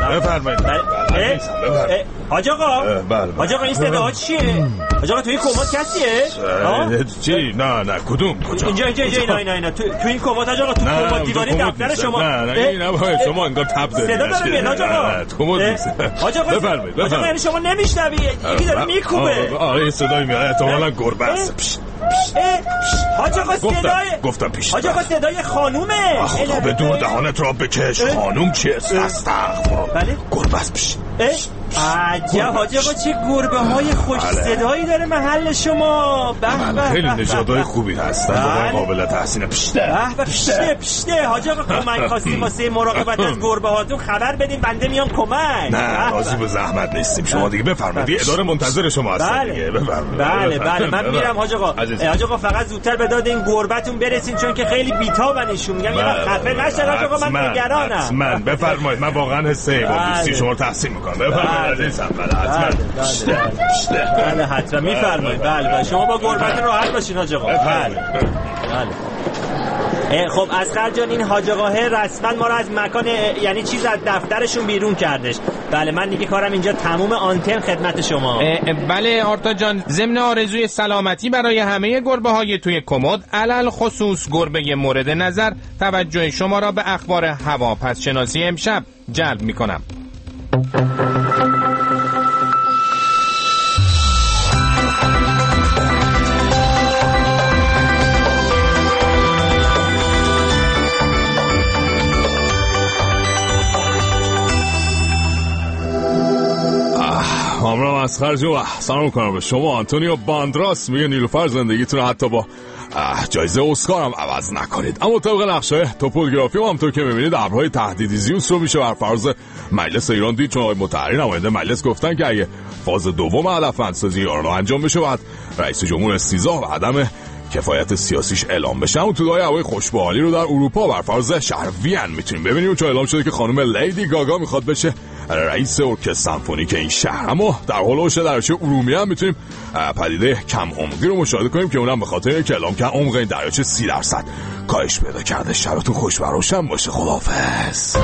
حاج آقا این صدا چیه؟ حاج آقا توی کمد کسیه؟ چی؟ نه کدوم؟ اینجا اینا تو این کمد حاج آقا، تو کمد دیواری دفتر شما. نه شما انگار تپ دارید. صدا داره میاد حاج آقا. حاج آقا بفرمایید. یعنی شما نمیشنوی؟ یکی داره میکوبه. آره صدایی میاد، احتمالاً گربه است. حاج آقا گفتم پیش. حاج آقا صدای خانومه. خدا به دور دهانت را بکش. خانوم چیه؟ استغفر. بله گربه است. عجب حاج آقا چه گربه های خوش صدایی داره محل شما. خیلی نژادهای خوبی هستن با قابل تحسین. پشته حاج آقا کمک خواستیم واسه مراقبت از گربه هاتون خبر بدین بنده میام کمک. نه راضی به زحمت نیستیم شما دیگه بفرمایید اداره منتظر شما هستن دیگه بفرمایید. بله من میرم حاج آقا. حاج آقا فقط زودتر به داد این گربه‌تون برسین چون که خیلی بی‌تابن ایشون. میگم یه خفه نشه حاج آقا من نگرانم. من بفرمایید من واقعا حس ایوان شما رو تحسین میکنم. بفرمایید عزیزم. بله حتما میفرمایید. بله شما با گربه‌تون راحت باشین حاج آقا. بله خب اسقر جان این حاج آقا رسما ما رو از مکان یعنی چیز از دفترشون بیرون کردش. بله من دیگه کارم اینجا تموم آنتن خدمت شما. بله آرتا جان ضمن آرزوی سلامتی برای همه گربه های توی کمد علل خصوص گربه مورد نظر توجه شما را به اخبار هوا پس شناسی امشب جلب میکنم. کامران اسقر جو سلام میکنم به شما. آنتونیو باندراس میگه نیلوفر زندگیتون حتی با جایزه اسکار هم عوض نکنید. اما طبق نقشه توپوگرافی و همطور که میبینید ابرهای تهدیدی زیوس رو میشه بر فرض مجلس ایران دید، چون آقای مطهری نماینده مجلس گفتن که اگه فاز دوم علف‌اندازی ایران انجام بشه بعد رئیس جمهور استیضاح و عدم کفایت سیاسیش اعلام بشه. اما تو دای هوای خوشبحالی رو در اروپا بر فرض شهر وین میتونیم ببینیم، چون اعلام شده که خانم لیدی گاگا میخواد بشه رئیس ارکستر سمفونیک این شهر. اما در هولوش درچه ارومیه هم میتونیم پدیده کم عمقی رو مشاهده کنیم که اونم به خاطر که اعلام کردن عمق این دریاچه 30% کاهش پیدا کرده. شبتون خوش و روشن باشه. خداحافظ.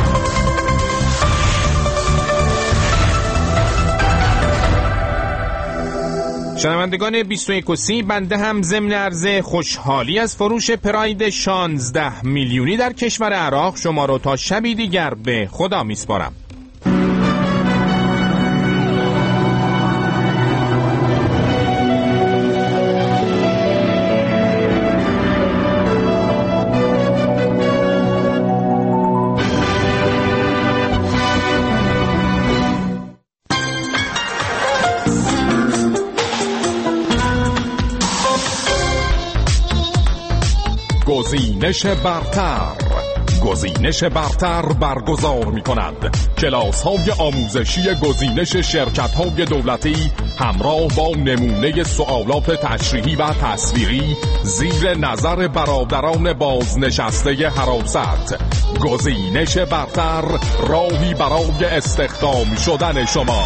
شنوندگان 21 بنده هم ضمن عرض خوشحالی از فروش پراید 16 میلیونی در کشور عراق شما رو تا شبی دیگر به خدا میسپارم. گزینش برتر برگزار می کند. کلاس های آموزشی گزینش شرکت های دولتی همراه با نمونه سوالات تشریحی و تصویری زیر نظر برادران بازنشسته حراست. گزینش برتر راهی برای استخدام شدن شما.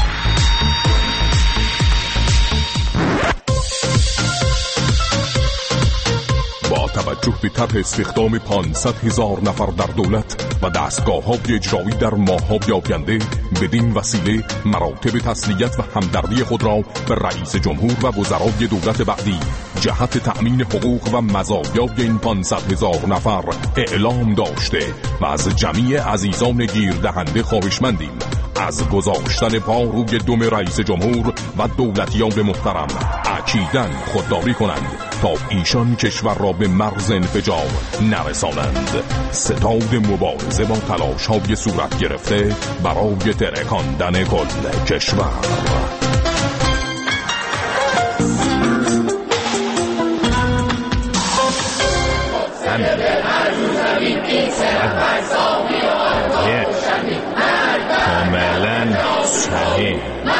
توجه به طرح استخدام 500,000 نفر در دولت و دستگاه‌های اجرایی در ماه‌های آینده بدین وسیله مراتب تسلیت و همدردی خود را به رئیس جمهور و وزرای دولت بعدی جهت تأمین حقوق و مزایای این 500,000 نفر اعلام داشته و از جمیع عزیزان گیردهنده خواهشمندیم از گذاشتن پا روی دم رئیس جمهور و دولتیان محترم اکیداً خودداری کنند تا ایشان کشور را به مرز انفجار نرسانند. ستاد مبارزه با تلاش‌های صورت گرفته برای ترکاندن کل کشور. کاملا صحیح.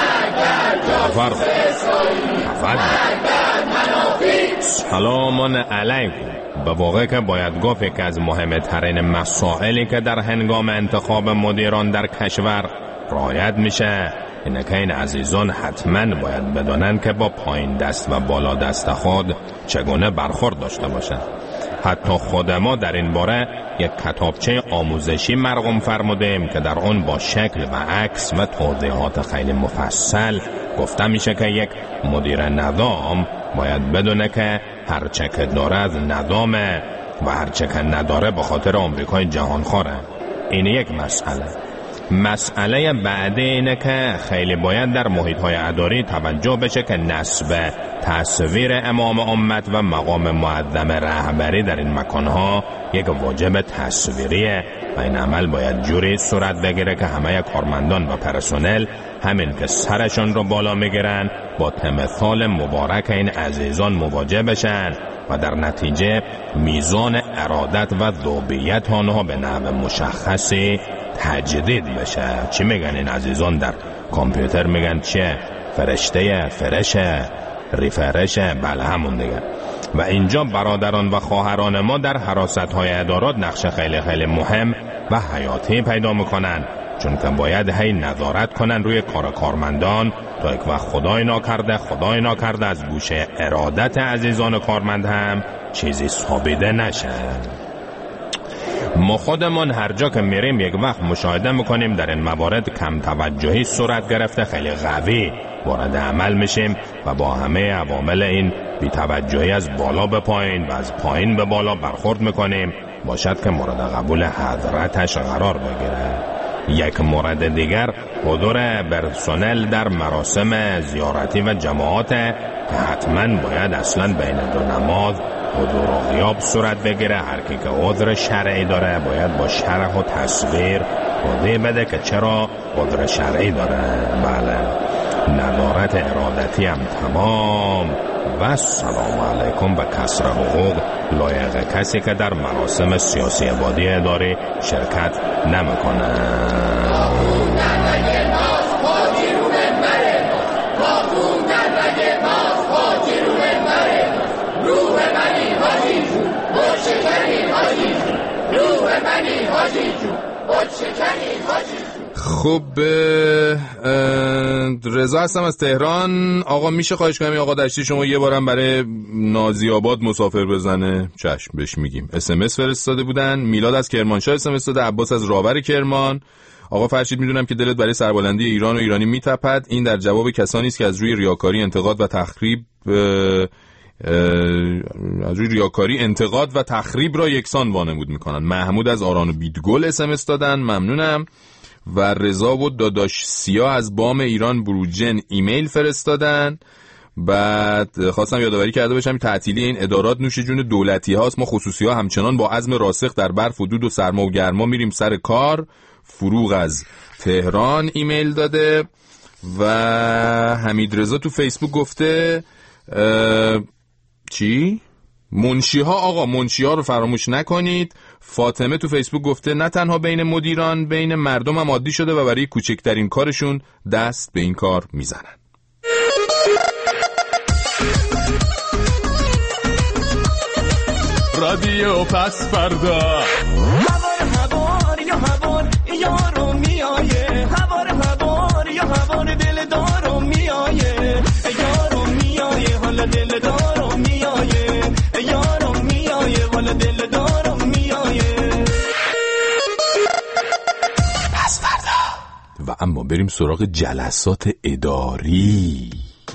سلام علیکم. به واقع که باید گفت که از مهمترین مسائلی که در هنگام انتخاب مدیران در کشور رعایت میشه اینه که این عزیزان حتما باید بدانند که با پایین دست و بالا دست خود چگونه برخورد داشته باشند. حتی خود ما در این باره یک کتابچه آموزشی مرقوم فرمودیم که در آن با شکل و عکس و توضیحات خیلی مفصل گفته میشه که یک مدیر نظام باید بدونه که هر چه که داره از نظامه و هر چه که نداره به خاطر آمریکای جهانخواره. این یک مسئله بعدی اینه که خیلی باید در محیط‌های اداری توجه بشه که نسب تصویر امام امت و مقام معظم رهبری در این مکانها یک واجب تصویریه و این عمل باید جوری صورت بگیره که همه کارمندان و پرسنل همین که سرشون رو بالا میگیرن با تمثال مبارک این عزیزان مواجه بشن و در نتیجه میزان ارادت و ذوبیت آنها به نحو مشخصی تجدید بشه. چی میگن این عزیزان در کامپیوتر؟ میگن چه؟ فرشته، فرشه، ریفرشه، بله همون دیگه. و اینجا برادران و خواهران ما در حراست‌های ادارات نقش خیلی خیلی مهم و حیاتی پیدا میکنن، چون که باید هی نظارت کنن روی کار کارمندان تا یک وقت خدای ناکرده از گوشه ارادت عزیزان کارمند هم چیزی ثابته نشه. ما خودمون هر جا که میریم یک وقت مشاهده میکنیم در این موارد کم توجهی صورت گرفته، خیلی قوی وارد عمل میشیم و با همه عوامل این بی‌توجهی از بالا به پایین و از پایین به بالا برخورد میکنیم، باشد که مورد قبول حضرتش قرار بگیره. یک مورد دیگر حضور پرسنل در مراسم زیارتی و جماعات که حتما باید اصلا بین دو نماز حضور و غیاب صورت بگیره. هر کی که عذر شرعی داره باید با شرح و تصویر توضیح بده که چرا عذر شرعی داره. بله، نظارت ارادتی هم تمام و سلام علیکم و کسر حقوق لایق کسی که در مراسم سیاسی عبادی اداره شرکت نمیکنه. خب رضا هستم از تهران. آقا میشه خواهش کنم آقا دشتی شما یه بارم برای نازی آباد مسافر بزنه؟ چشم، بهش میگیم. SMS فرستاده بودن. میلاد از کرمانشاه SMS داده، عباس از راور کرمان. آقا فرشید میدونم که دلت برای سربلندی ایران و ایرانی میتپد. این در جواب کسانی است که از روی ریاکاری انتقاد و تخریب را یکسان وانمود میکنن. محمود از آران و بیدگل SMS دادن، ممنونم. و رضا و داداش سیا از بام ایران بروجن ایمیل فرستادن. بعد خواستم یادآوری کرده باشم تعطیلی این ادارات نوش جون دولتی هاست. ما خصوصی ها همچنان با عزم راسخ در برف و دود و سرما و گرما میریم سر کار. فروغ از تهران ایمیل داده. و حمید رضا تو فیسبوک گفته چی؟ منشی‌ها، آقا منشی‌ها رو فراموش نکنید. فاطمه تو فیسبوک گفته نه تنها بین مدیران، بین مردم هم عادی شده و برای کوچکترین کارشون دست به این کار میزنن. رادیو پس فردا هوار یا هوار یارو میایه، هوار یا هوار دل دارو میایه، یارو میایه حالا دل دارو میایه، یارو میایه حالا دل دارو میایه. پس فردا. و اما بریم سراغ جلسات اداری.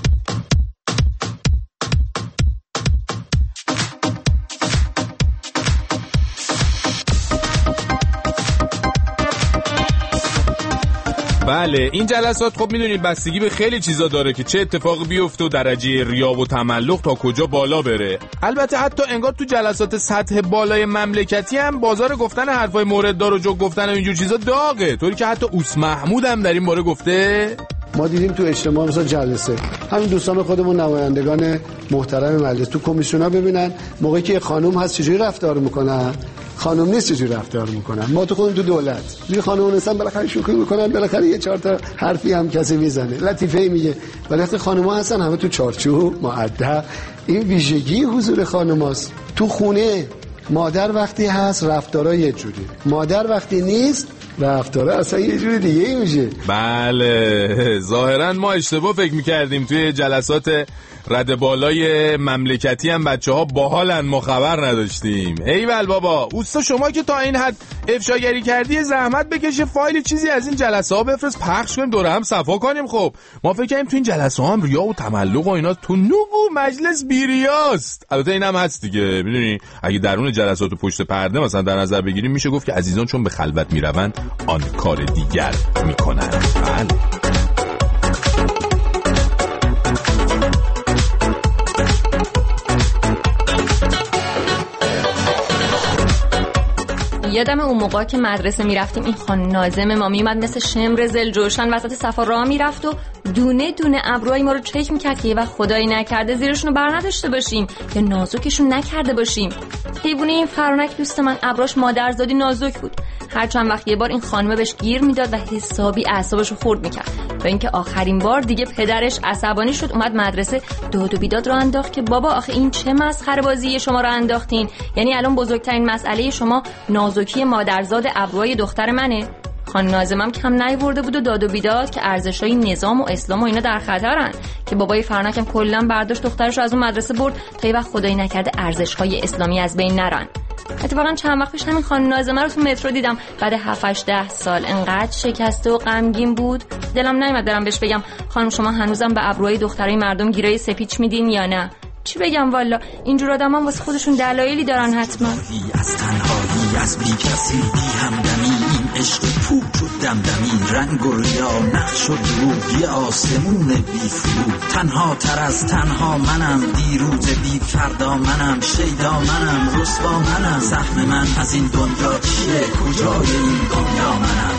بله، این جلسات خب میدونید بستگی به خیلی چیزا داره که چه اتفاقی بیفته و درجه ریا و تملق تا کجا بالا بره. البته حتی انگار تو جلسات سطح بالای مملکتی هم بازار گفتن حرفای مورددار و جوک گفتن و اینجور چیزا داغه، طوری که حتی اوس محمود هم در این باره گفته. ما دیدیم تو اجتماع مثلا جلسه همین دوستان خودمون نمایندگان محترم مجلس تو کمیسیونا ببینن موقعی که خانم هست چجوری رفتار میکنن، خانم نیست چجوری رفتار میکنن. ما تو خودمون تو دولت یه خانم هستن بالاخره شوخی میکنن، بالاخره یه چهار تا حرفی هم کسی میزنه، لطیفه میگه، ولی وقتی خانم‌ها هستن همه تو چارچوب مؤدب. این ویژگی حضور خانم‌هاست. تو خونه مادر وقتی هست رفتارا یه جوری، مادر وقتی نیست رفتاره اصلا یه جوری دیگه میشه. بله، ظاهرا ما اشتباه فکر میکردیم توی جلسات رد بالای مملکتی هم بچه ها باحالن، ما خبر نداشتیم. ایول بابا، اوستا شما که تا این حد افشاگری کردی زحمت بکشه فایل چیزی از این جلسه ها بفرست پخش کنیم دوره هم صفا کنیم. خب ما فکر کنیم تو این جلسه ها هم ریا و تملق و اینا تو نوگو مجلس بیریاست. البته این هم هست دیگه، میدونی اگه درون جلسات و پشت پرده مثلا در نظر بگیریم میشه گفت که عزیزان چون به خلوت میروند آن کار دیگر میکنن. بله. یادم اون موقع که مدرسه میرفتیم این خانم ناظم ما میومد مثل شمر زل جوشن وسط صفا راه میرفت و دونه دونه ابروهای ما رو چک میکرد که و خدایی نکرده زیرشون رو بر نداشته باشیم یا نازکشون نکرده باشیم. حیوونه این فرانک دوست من ابروش مادرزادی نازک بود. هر چند وقت یه بار این خانم بهش گیر میداد و حسابی اعصابش رو خورد میکرد تا اینکه آخرین بار دیگه پدرش عصبانی شد اومد مدرسه داد و بیداد رو انداخت که بابا آخه این چه مسخره بازی شما رو انداختین؟ یعنی الان بزرگترین مسئله شما نازکی مادرزاد ابروهای دختر منه؟ خانم ناظمم کم نیورده بود و داد و بیداد که ارزش‌های نظام و اسلام و اینا در خطرن که بابای فرانکم کلا برداشت دخترش رو از اون مدرسه برد تا یه وقت خدایی نکرده ارزش‌های اسلامی از بین نرن. اتفاقا چند وقت پیش همین خانم ناظمه رو تو مترو دیدم بعد 7-8 سال انقدر شکسته و غمگین بود دلم نیومد برم بهش بگم خانم شما هنوزم به ابروهای دخترای مردم گیرای سپیچ میدین یا نه؟ چی بگم والا اینجور آدمان واسه خودشون دلایلی دارن حتما. از تنهایی از بی کسی بی همدمی این عشق پوچ و دمدمی رنگ و ریا نقش و دروغ یه آسمون بی فرو تنها تر از تنها منم دیروز بی فردا منم شیدا منم رسوا منم سهم من از این دنیا چیه کجای این دنیا منم.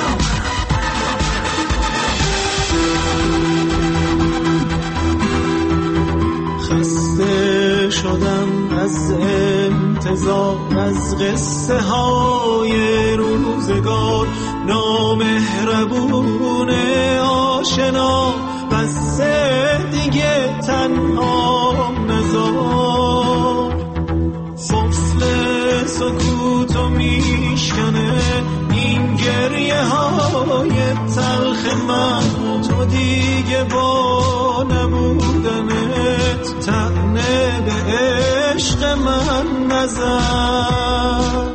خسته شدم از انتظار از قصه های روزگار نامهربون آشنا بس دیگه تنها نزار فصل سکوتو میشکنه این گریه های تلخ من تو دیگه با نبودنت طعنه به عشق من نزن.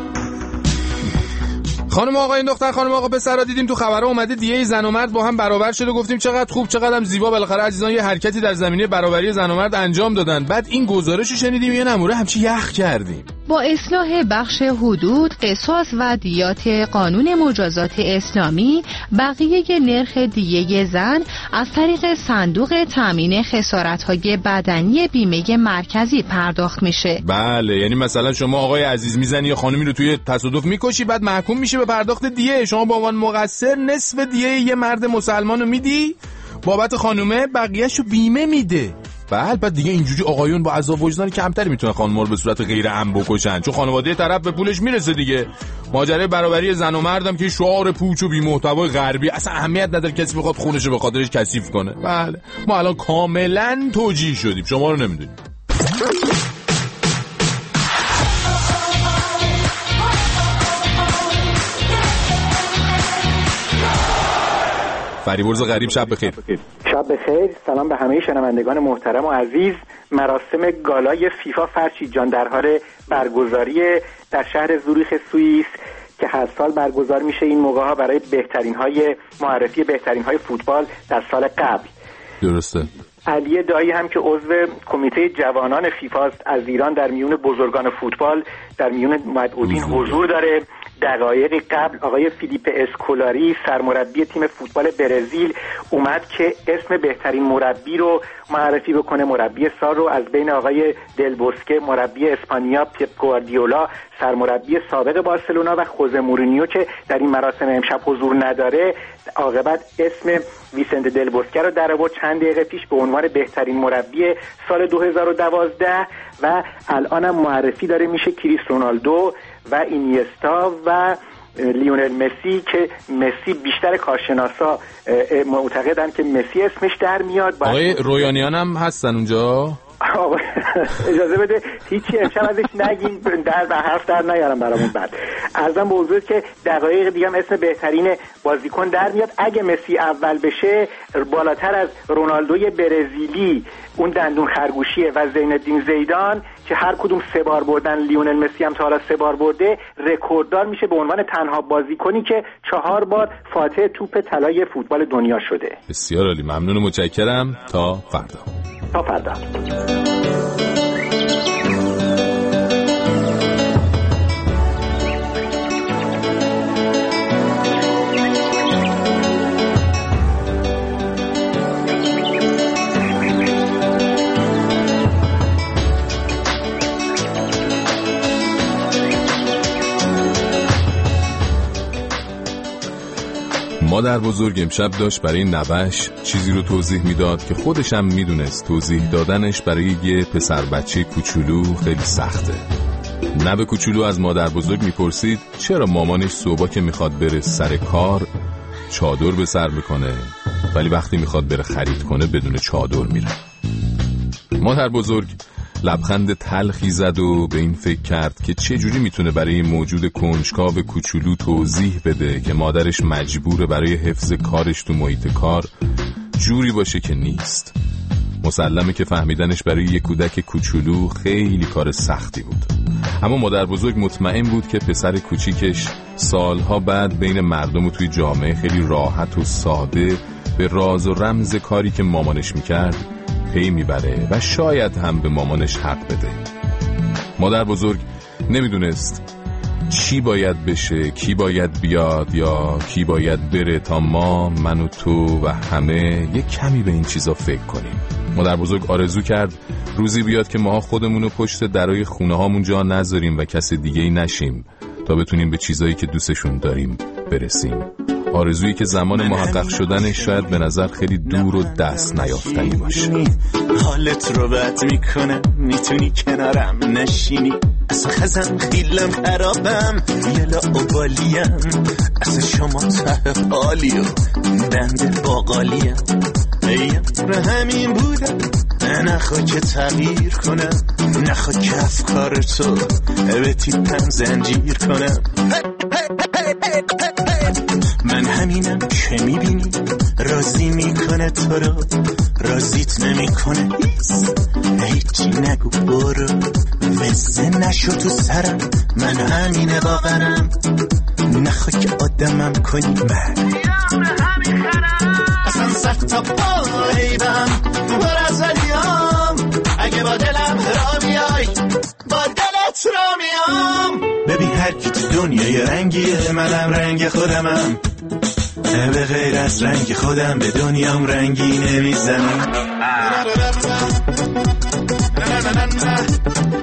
خانم آقا این دختر خانم آقا پسرا دیدیم تو خبرها اومده دیه زن و مرد با هم برابر شده گفتیم چقدر خوب چقدر هم زیبا بالاخره عزیزان یه حرکتی در زمینه برابری زن و مرد انجام دادن. بعد این گزارشو شنیدیم یه نموره همچی یخ کردیم. با اصلاح بخش حدود قصاص و دیات قانون مجازات اسلامی بقیه نرخ دیه زن از طریق صندوق تامین خسارت‌های بدنی بیمه مرکزی پرداخت میشه. بله یعنی مثلا شما آقای عزیز میزنی یا خانمی رو توی تصادف میکشی بعد محکوم میشه به پرداخت دیه شما با عنوان مقصر نصف دیه یه مرد مسلمان رو میدی بابت خانومه بقیه‌شو بیمه میده. بعد دیگه اینجوری آقایون با عذاب وجدان کمتری میتونن خانم‌ها رو به صورت غیر عمد بکشن چون خانواده طرف به پولش میرسه دیگه. ماجرای برابری زن و مردم که شعار پوچ و بی محتوای غربی اصلا اهمیت نداره کسی بخواد خونش رو به خاطرش کثیف کنه. بله ما الان کاملا توجیه شدیم شما رو نمیدونیم. فریبرز غریب شب بخیر. شب بخیر. سلام به همه شنوندگان محترم و عزیز. مراسم گالای فیفا فرشید جان در حال برگزاری در شهر زوریخ سوئیس که هر سال برگزار میشه این موقع ها برای بهترین های معرفی بهترین های فوتبال در سال قبل. درسته. علی دایی هم که عضو کمیته جوانان فیفا از ایران در میون بزرگان فوتبال در میون مدعوین حضور داره. دقایقی قبل آقای فیلیپ اسکولاری سرمربی تیم فوتبال برزیل اومد که اسم بهترین مربی رو معرفی بکنه. مربی سال رو از بین آقای دل بوسکه مربی اسپانیا، پپ گواردیولا سرمربی سابق بارسلونا و خوزه مورینیو که در این مراسم امشب حضور نداره عاقبت اسم ویسنت دل بوسکه رو در آورد چند دقیقه پیش به عنوان بهترین مربی سال 2012 و الان هم معرفی داره میشه کریس رونالدو و اینیستا و لیونل مسی که مسی بیشتر کارشناسا معتقدن که مسی اسمش در میاد. آقای رویانیان هم هستن اونجا؟ اجازه بده هیچی امشب ازش نگیم در حرف در نیارم برامون. بعد عرضم به حضور که دقایق دیگه هم اسم بهترین بازیکن در میاد. اگه مسی اول بشه بالاتر از رونالدوی برزیلی اون دندون خرگوشیه و زینالدین زیدان که هر کدوم 3 بار بردن، لیونل مسی هم تا حالا 3 بار برده، رکورددار میشه به عنوان تنها بازیکنی که 4 بار فاتح توپ طلای فوتبال دنیا شده. بسیار عالی، ممنون و متشکرم. تا فردا. تا فردا. مادر بزرگ امشب داشت برای نوش چیزی رو توضیح میداد که خودش هم میدونست توضیح دادنش برای یه پسر بچه کوچولو خیلی سخته. نوه کوچولو از مادر بزرگ میپرسید چرا مامانش صبح که میخواد بره سر کار چادر به سر میکنه ولی وقتی میخواد بره خرید کنه بدون چادر میره. مادر بزرگ لبخند تلخی زد و به این فکر کرد که چجوری میتونه برای این موجود کنجکاو کوچولو توضیح بده که مادرش مجبوره برای حفظ کارش تو محیط کار جوری باشه که نیست. مسلمه که فهمیدنش برای یک کودک کوچولو خیلی کار سختی بود، اما مادر بزرگ مطمئن بود که پسر کوچیکش سالها بعد بین مردم و توی جامعه خیلی راحت و ساده به راز و رمز کاری که مامانش میکرد پی میبره و شاید هم به مامانش حق بده. مادر بزرگ نمیدونست چی باید بشه، کی باید بیاد یا کی باید بره تا ما، من و تو و همه یک کمی به این چیزا فکر کنیم. مادر بزرگ آرزو کرد روزی بیاد که ما خودمونو پشت درای خونه هامون جا نذاریم و کس دیگه‌ای نشیم تا بتونیم به چیزایی که دوستشون داریم برسیم. آرزویی که زمان محقق شدنش شاید به نظر خیلی دور و دست نیافتنی باشه. حالت رو بد میکنه میتونی کنارم نشینی، اصلا خزم خیلم خرابم یلا اوبالیم، اصلا شما ته حالی و بنده باقالیم، ایم رو همین بودم نخوا که تغییر کنم، نخوا که افکار تو به تیپم زنجیر کنم. من همینم که میبینی راضی میکنه تو رو، راضیت نمیکنه هیچی نگو برو، وزه نشو تو سرم، من همینه باورم، نخوا که آدمم کنی من اصلا سخت تا پایبم بر از علیام، اگه با دلم را بیای با دلت را میام. ببین هر کی تو دنیای رنگیه، منم رنگ خودمم، به غیر از رنگ خودم به دنیام رنگی نمیزنم.